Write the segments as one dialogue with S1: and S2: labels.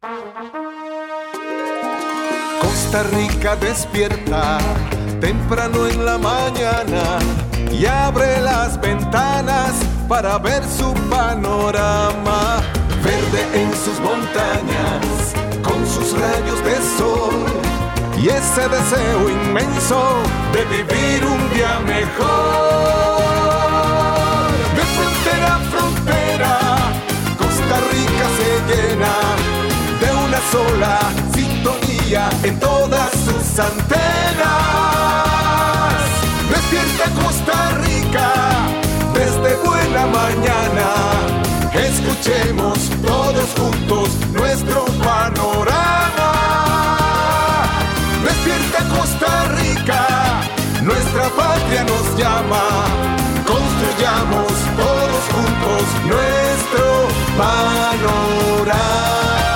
S1: Costa Rica despierta temprano en la mañana y abre las ventanas para ver su panorama. Verde en sus montañas, con sus rayos de sol y ese deseo inmenso de vivir un día mejor. De frontera a frontera, Costa Rica se llena de una sola sintonía en todas sus antenas. Despierta Costa Rica desde buena mañana. Escuchemos todos juntos nuestro panorama. Despierta Costa Rica, nuestra patria nos llama. Construyamos todos juntos nuestro panorama.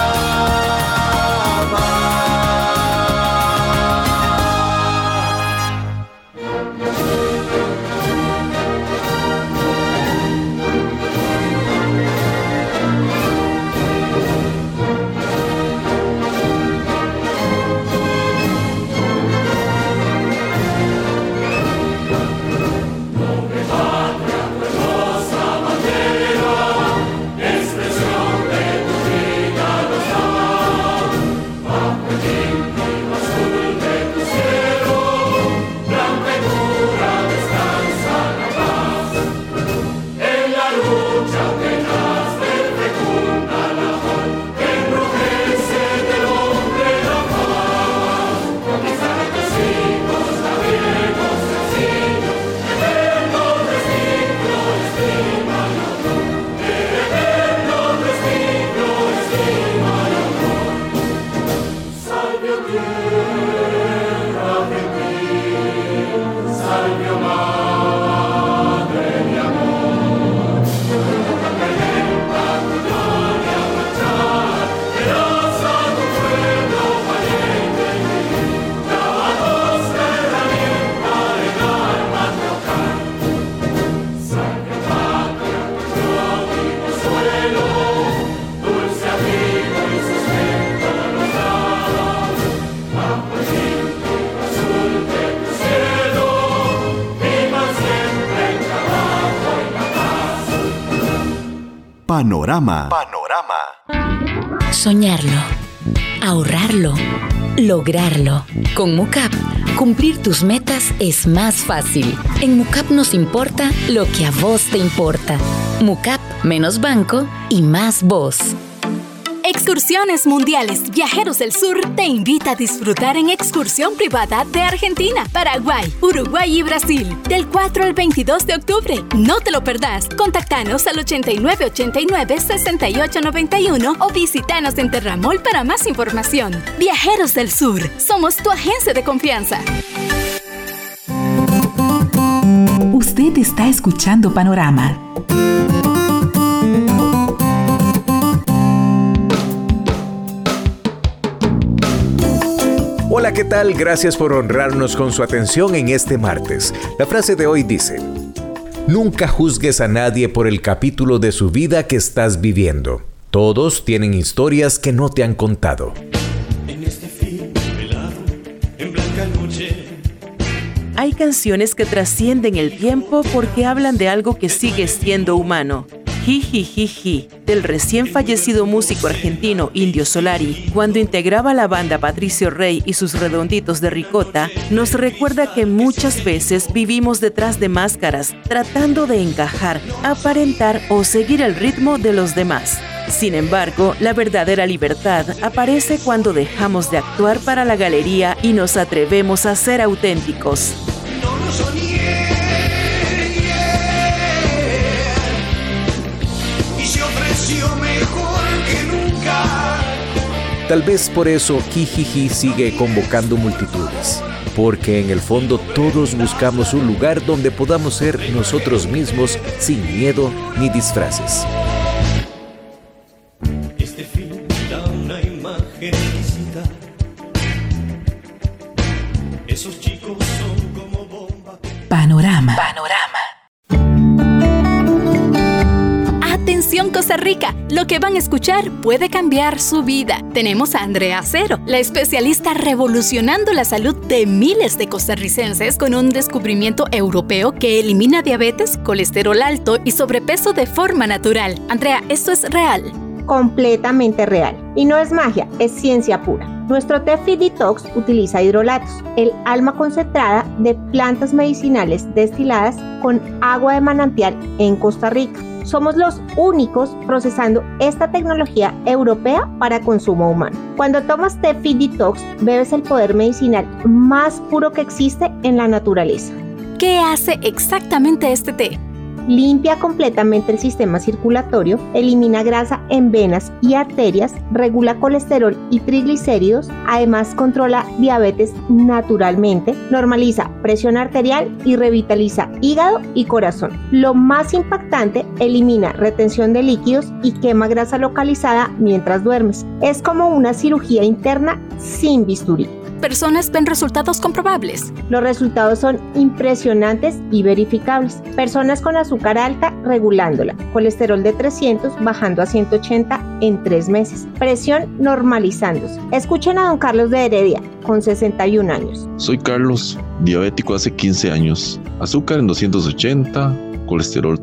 S2: Panorama.
S3: Soñarlo, ahorrarlo, lograrlo. Con MUCAP, cumplir tus metas es más fácil. En MUCAP nos importa lo que a vos te importa. MUCAP, menos banco y más vos.
S4: Excursiones Mundiales Viajeros del Sur te invita a disfrutar en excursión privada de Argentina, Paraguay, Uruguay y Brasil del 4 al 22 de octubre. No te lo perdás. Contactanos al 8989-6891 o visítanos en Terramol para más información. Viajeros del Sur, somos tu agencia de confianza.
S5: Usted está escuchando Panorama.
S6: Hola, ¿qué tal? Gracias por honrarnos con su atención en este martes. La frase de hoy dice: nunca juzgues a nadie por el capítulo de su vida que estás viviendo. Todos tienen historias que no te han contado.
S7: En este fin velado, en blanca noche.
S8: Hay canciones que trascienden el tiempo porque hablan de algo que sigue siendo humano. Jijijiji, del recién fallecido músico argentino Indio Solari, cuando integraba la banda Patricio Rey y sus Redonditos de Ricota, nos recuerda que muchas veces vivimos detrás de máscaras, tratando de encajar, aparentar o seguir el ritmo de los demás. Sin embargo, la verdadera libertad aparece cuando dejamos de actuar para la galería y nos atrevemos a ser auténticos.
S7: No lo soñé. Mejor que nunca.
S6: Tal vez por eso Kijiji sigue convocando multitudes, porque en el fondo todos buscamos un lugar donde podamos ser nosotros mismos sin miedo ni disfraces.
S7: Este film da una imagen exquisita. Esos chicos son como bomba.
S5: Panorama.
S4: Atención Costa Rica. Lo que van a escuchar puede cambiar su vida. Tenemos a Andrea Acero, la especialista revolucionando la salud de miles de costarricenses con un descubrimiento europeo que elimina diabetes, colesterol alto y sobrepeso de forma natural. Andrea, ¿esto es real?
S2: Completamente real. Y no es magia, es ciencia pura. Nuestro té Fit Detox utiliza hidrolatos, el alma concentrada de plantas medicinales destiladas con agua de manantial en Costa Rica. Somos los únicos procesando esta tecnología europea para consumo humano. Cuando tomas té Fit Detox, bebes el poder medicinal más puro que existe en la naturaleza.
S4: ¿Qué hace exactamente este té?
S2: Limpia completamente el sistema circulatorio, elimina grasa en venas y arterias, regula colesterol y triglicéridos, además controla diabetes naturalmente, normaliza presión arterial y revitaliza hígado y corazón. Lo más impactante, elimina retención de líquidos y quema grasa localizada mientras duermes. Es como una cirugía interna sin bisturí.
S4: Personas ven resultados comprobables.
S2: Los resultados son impresionantes y verificables. Personas con azúcar alta regulándola, colesterol de 300 bajando a 180 en 3 meses, presión normalizándose. Escuchen a don Carlos de Heredia, con 61 años.
S9: Soy Carlos, diabético hace 15 años, azúcar en 280, colesterol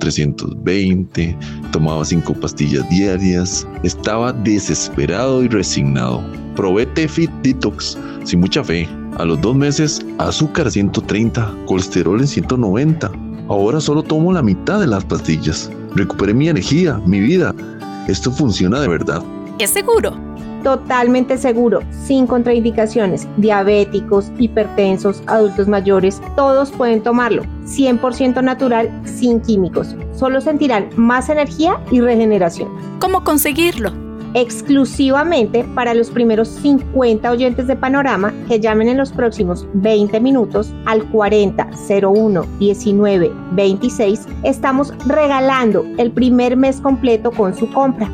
S9: 320, tomaba 5 pastillas diarias, estaba desesperado y resignado. Probé té Fit Detox sin mucha fe. A los 2 meses, azúcar 130, colesterol en 190. Ahora solo tomo la mitad de las pastillas. Recuperé mi energía, mi vida. Esto funciona de verdad.
S4: ¿Es seguro?
S2: Totalmente seguro, sin contraindicaciones. Diabéticos, hipertensos, adultos mayores, todos pueden tomarlo. 100% natural, sin químicos. Solo sentirán más energía y regeneración.
S4: ¿Cómo conseguirlo?
S2: Exclusivamente para los primeros 50 oyentes de Panorama que llamen en los próximos 20 minutos al 4001-1926, estamos regalando el primer mes completo con su compra.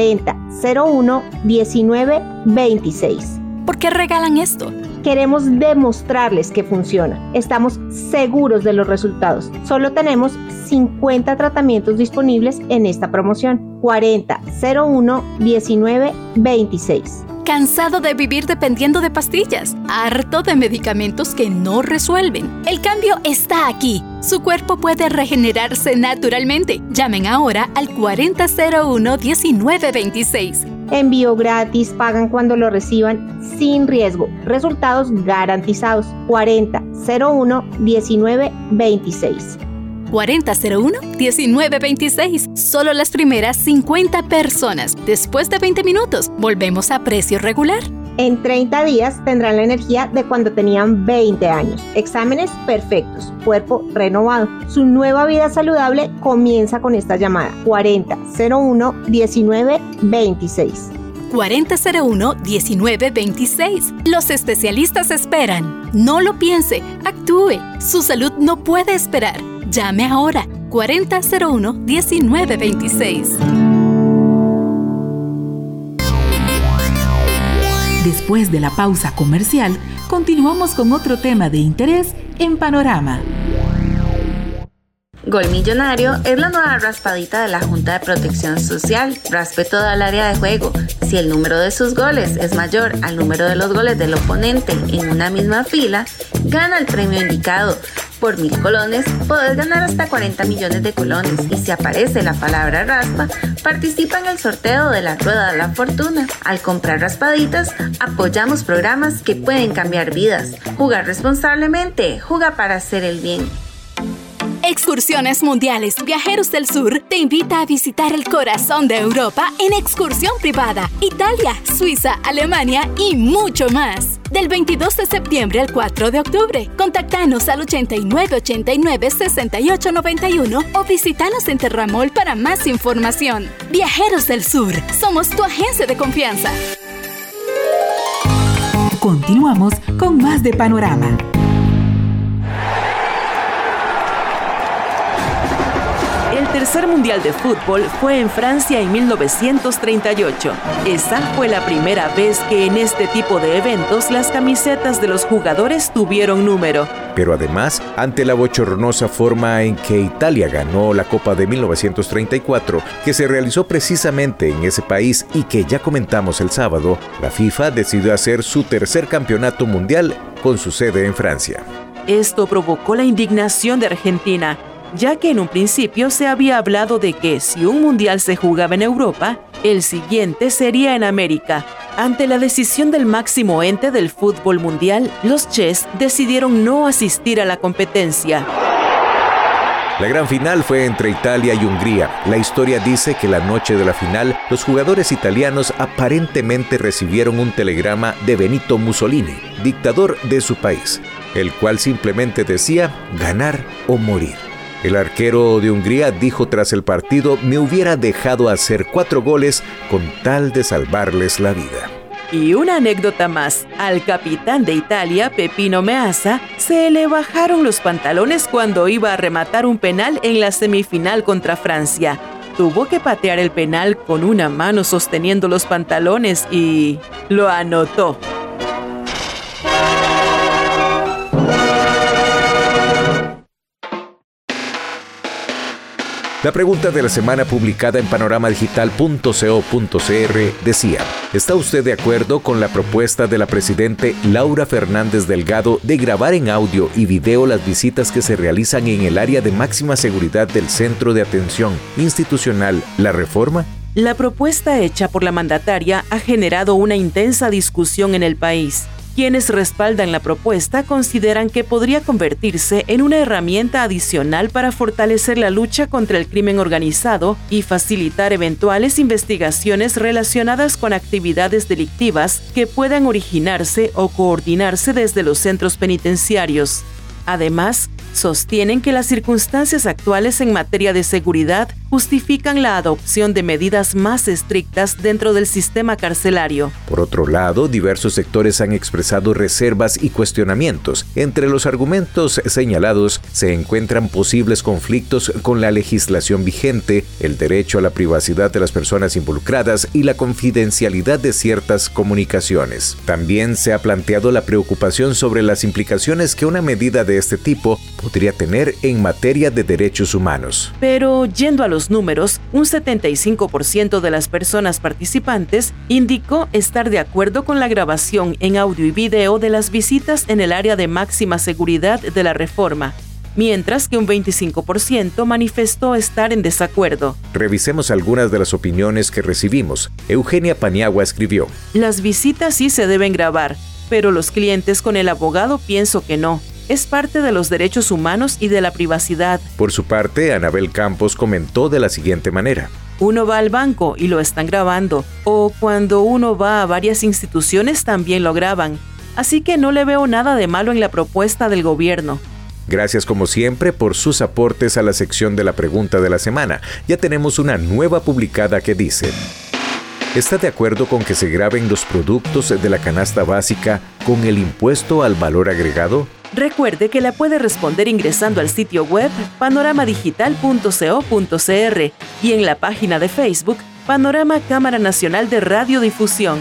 S2: 4001-1926.
S4: ¿Por qué regalan esto?
S2: Queremos demostrarles que funciona. Estamos seguros de los resultados. Solo tenemos 50 tratamientos disponibles en esta promoción. 4001-1926.
S4: ¿Cansado de vivir dependiendo de pastillas? ¿Harto de medicamentos que no resuelven? El cambio está aquí. Su cuerpo puede regenerarse naturalmente. Llamen ahora al 4001-1926.
S2: Envío gratis, pagan cuando lo reciban, sin riesgo. Resultados garantizados. 4001-1926.
S4: 4001-1926. Solo las primeras 50 personas. Después de 20 minutos, volvemos a precio regular.
S2: En 30 días tendrán la energía de cuando tenían 20 años. Exámenes perfectos, cuerpo renovado. Su nueva vida saludable comienza con esta llamada. 4001-1926.
S4: 4001-1926. Los especialistas esperan. No lo piense, actúe. Su salud no puede esperar. Llame ahora. 4001-1926.
S5: Después de la pausa comercial, continuamos con otro tema de interés en Panorama.
S10: Gol Millonario es la nueva raspadita de la Junta de Protección Social. Raspe toda el área de juego. Si el número de sus goles es mayor al número de los goles del oponente en una misma fila, gana el premio indicado. Por 1,000 colones, podés ganar hasta 40 millones de colones. Y si aparece la palabra raspa, participa en el sorteo de la Rueda de la Fortuna. Al comprar raspaditas, apoyamos programas que pueden cambiar vidas. Jugar responsablemente, juega para hacer el bien.
S4: Excursiones Mundiales Viajeros del Sur te invita a visitar el corazón de Europa en excursión privada, Italia, Suiza, Alemania y mucho más. Del 22 de septiembre al 4 de octubre. Contactanos al 8989-6891 o visítanos en Terramol para más información. Viajeros del Sur, somos tu agencia de confianza.
S5: Continuamos con más de Panorama.
S8: El El tercer Mundial de Fútbol fue en Francia en 1938. Esa fue la primera vez que en este tipo de eventos las camisetas de los jugadores tuvieron número.
S6: Pero además, ante la bochornosa forma en que Italia ganó la Copa de 1934, que se realizó precisamente en ese país y que ya comentamos el sábado, la FIFA decidió hacer su tercer campeonato mundial con su sede en Francia.
S8: Esto provocó la indignación de Argentina, ya que en un principio se había hablado de que si un mundial se jugaba en Europa, el siguiente sería en América. Ante la decisión del máximo ente del fútbol mundial, los Ches decidieron no asistir a la competencia.
S6: La gran final fue entre Italia y Hungría. La historia dice que la noche de la final, los jugadores italianos aparentemente recibieron un telegrama de Benito Mussolini, dictador de su país, el cual simplemente decía ganar o morir. El arquero de Hungría dijo tras el partido: me hubiera dejado hacer 4 goles con tal de salvarles la vida.
S8: Y una anécdota más, al capitán de Italia, Peppino Meazza, se le bajaron los pantalones cuando iba a rematar un penal en la semifinal contra Francia. Tuvo que patear el penal con una mano sosteniendo los pantalones y lo anotó.
S6: La pregunta de la semana publicada en panoramadigital.co.cr decía: ¿está usted de acuerdo con la propuesta de la presidente Laura Fernández Delgado de grabar en audio y video las visitas que se realizan en el área de máxima seguridad del Centro de Atención Institucional La Reforma?
S8: La propuesta hecha por la mandataria ha generado una intensa discusión en el país. Quienes respaldan la propuesta consideran que podría convertirse en una herramienta adicional para fortalecer la lucha contra el crimen organizado y facilitar eventuales investigaciones relacionadas con actividades delictivas que puedan originarse o coordinarse desde los centros penitenciarios. Además, sostienen que las circunstancias actuales en materia de seguridad justifican la adopción de medidas más estrictas dentro del sistema carcelario.
S6: Por otro lado, diversos sectores han expresado reservas y cuestionamientos. Entre los argumentos señalados se encuentran posibles conflictos con la legislación vigente, el derecho a la privacidad de las personas involucradas y la confidencialidad de ciertas comunicaciones. También se ha planteado la preocupación sobre las implicaciones que una medida de este tipo podría tener en materia de derechos humanos.
S8: Pero yendo a los números, un 75% de las personas participantes indicó estar de acuerdo con la grabación en audio y video de las visitas en el área de máxima seguridad de la Reforma, mientras que un 25% manifestó estar en desacuerdo.
S6: Revisemos algunas de las opiniones que recibimos. Eugenia Paniagua escribió:
S8: las visitas sí se deben grabar, pero los clientes con el abogado pienso que no. Es parte de los derechos humanos y de la privacidad.
S6: Por su parte, Anabel Campos comentó de la siguiente manera:
S8: uno va al banco y lo están grabando, o cuando uno va a varias instituciones también lo graban. Así que no le veo nada de malo en la propuesta del gobierno.
S6: Gracias como siempre por sus aportes a la sección de la pregunta de la semana. Ya tenemos una nueva publicada que dice: ¿está de acuerdo con que se graben los productos de la canasta básica con el impuesto al valor agregado?
S8: Recuerde que la puede responder ingresando al sitio web panoramadigital.co.cr y en la página de Facebook Panorama Cámara Nacional de Radiodifusión.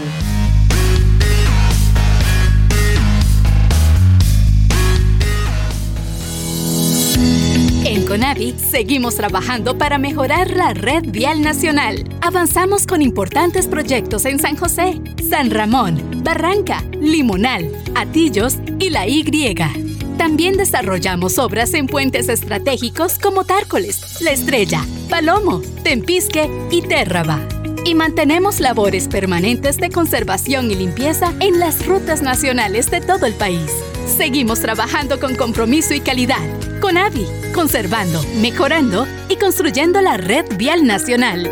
S4: En Conavi seguimos trabajando para mejorar la red vial nacional. Avanzamos con importantes proyectos en San José, San Ramón, Barranca, Limonal, Atillos y La Y. También desarrollamos obras en puentes estratégicos como Tárcoles, La Estrella, Palomo, Tempisque y Térraba. Y mantenemos labores permanentes de conservación y limpieza en las rutas nacionales de todo el país. Seguimos trabajando con compromiso y calidad. Conavi, conservando, mejorando y construyendo la red vial nacional.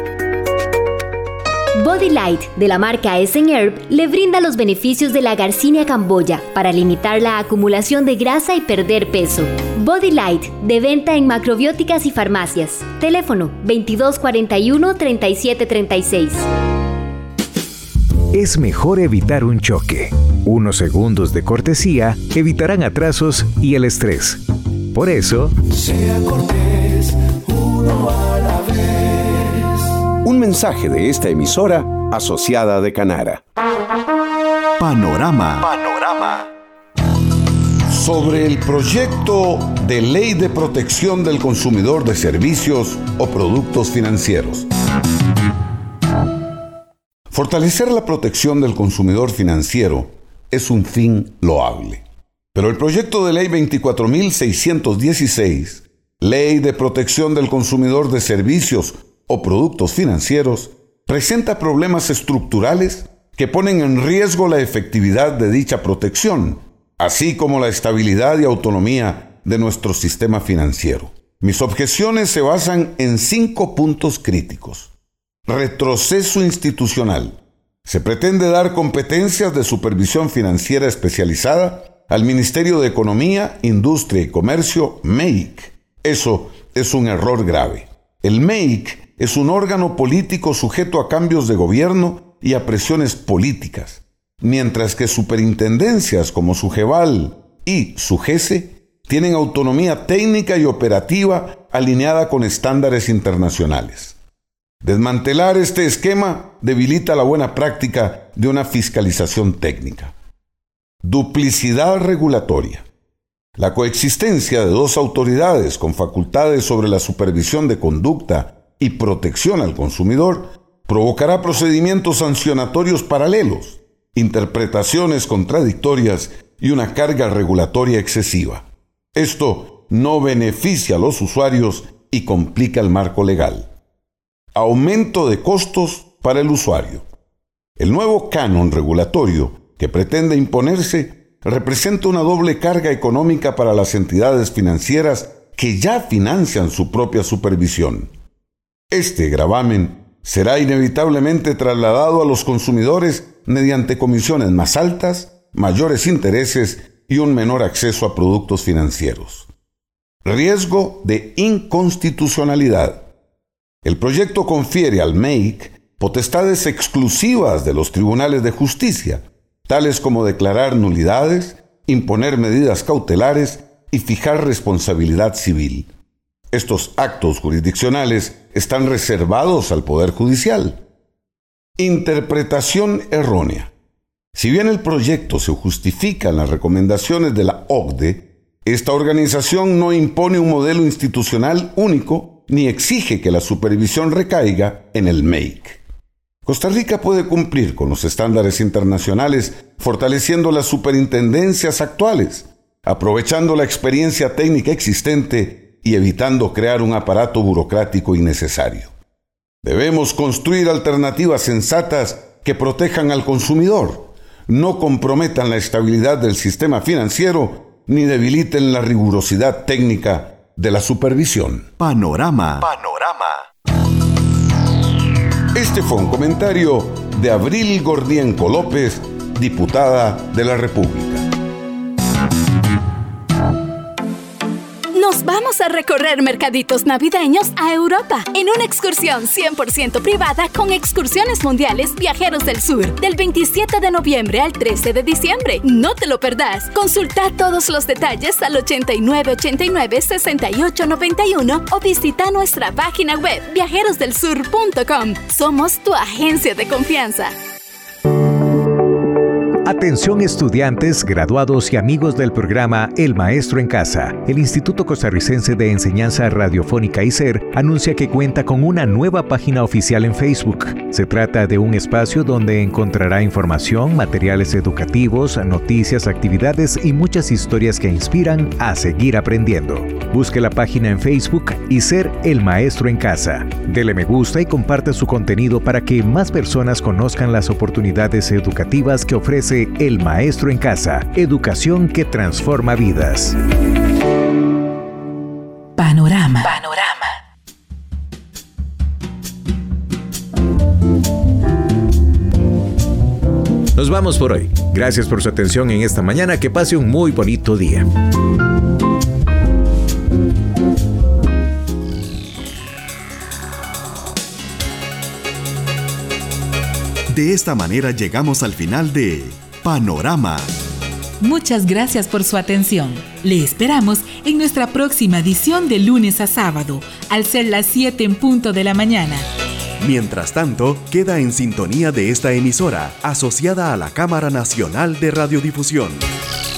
S11: Body Light, de la marca Essen-Herb, le brinda los beneficios de la Garcinia camboya para limitar la acumulación de grasa y perder peso. Body Light, de venta en macrobióticas y farmacias. Teléfono 2241-3736.
S6: Es mejor evitar un choque. Unos segundos de cortesía evitarán atrasos y el estrés. Por eso,
S1: sea cortés, uno a la
S12: mensaje de esta emisora asociada de Canara. Panorama.
S13: Sobre el proyecto de Ley de Protección del Consumidor de Servicios o Productos Financieros. Fortalecer la protección del consumidor financiero es un fin loable. Pero el proyecto de ley 24.616, Ley de Protección del Consumidor de Servicios o Productos Financieros, presenta problemas estructurales que ponen en riesgo la efectividad de dicha protección, así como la estabilidad y autonomía de nuestro sistema financiero. Mis objeciones se basan en 5 puntos críticos. Retroceso institucional. Se pretende dar competencias de supervisión financiera especializada al Ministerio de Economía, Industria y Comercio, MEIC. Eso es un error grave. El MEIC es un órgano político sujeto a cambios de gobierno y a presiones políticas, mientras que superintendencias como SUGEVAL y SUGESE tienen autonomía técnica y operativa alineada con estándares internacionales. Desmantelar este esquema debilita la buena práctica de una fiscalización técnica. Duplicidad regulatoria. La coexistencia de 2 autoridades con facultades sobre la supervisión de conducta y protección al consumidor provocará procedimientos sancionatorios paralelos, interpretaciones contradictorias y una carga regulatoria excesiva. Esto no beneficia a los usuarios y complica el marco legal. Aumento de costos para el usuario. El nuevo canon regulatorio que pretende imponerse representa una doble carga económica para las entidades financieras que ya financian su propia supervisión. Este gravamen será inevitablemente trasladado a los consumidores mediante comisiones más altas, mayores intereses y un menor acceso a productos financieros. Riesgo de inconstitucionalidad. El proyecto confiere al MEIC potestades exclusivas de los tribunales de justicia, tales como declarar nulidades, imponer medidas cautelares y fijar responsabilidad civil. Estos actos jurisdiccionales están reservados al Poder Judicial. Interpretación errónea. Si bien el proyecto se justifica en las recomendaciones de la OCDE, esta organización no impone un modelo institucional único ni exige que la supervisión recaiga en el MEIC. Costa Rica puede cumplir con los estándares internacionales fortaleciendo las superintendencias actuales, aprovechando la experiencia técnica existente y evitando crear un aparato burocrático innecesario. Debemos construir alternativas sensatas que protejan al consumidor, no comprometan la estabilidad del sistema financiero ni debiliten la rigurosidad técnica de la supervisión.
S12: Panorama.
S13: Este fue un comentario de Abril Gordienco López, diputada de la República.
S4: Nos vamos a recorrer mercaditos navideños a Europa en una excursión 100% privada con Excursiones Mundiales Viajeros del Sur del 27 de noviembre al 13 de diciembre. No te lo perdás. Consulta todos los detalles al 8989-6891 o visita nuestra página web viajerosdelsur.com. Somos tu agencia de confianza.
S6: Atención estudiantes, graduados y amigos del programa El Maestro en Casa. El Instituto Costarricense de Enseñanza Radiofónica ICER anuncia que cuenta con una nueva página oficial en Facebook. Se trata de un espacio donde encontrará información, materiales educativos, noticias, actividades y muchas historias que inspiran a seguir aprendiendo. Busque la página en Facebook ICER El Maestro en Casa. Dele me gusta y comparte su contenido para que más personas conozcan las oportunidades educativas que ofrece El Maestro en Casa, educación que transforma vidas.
S5: Panorama.
S6: Nos vamos por hoy. Gracias por su atención en esta mañana. Que pase un muy bonito día.
S12: De esta manera llegamos al final de Panorama.
S5: Muchas gracias por su atención. Le esperamos en nuestra próxima edición de lunes a sábado, al ser las 7 en punto de la mañana.
S12: Mientras tanto, queda en sintonía de esta emisora, asociada a la Cámara Nacional de Radiodifusión.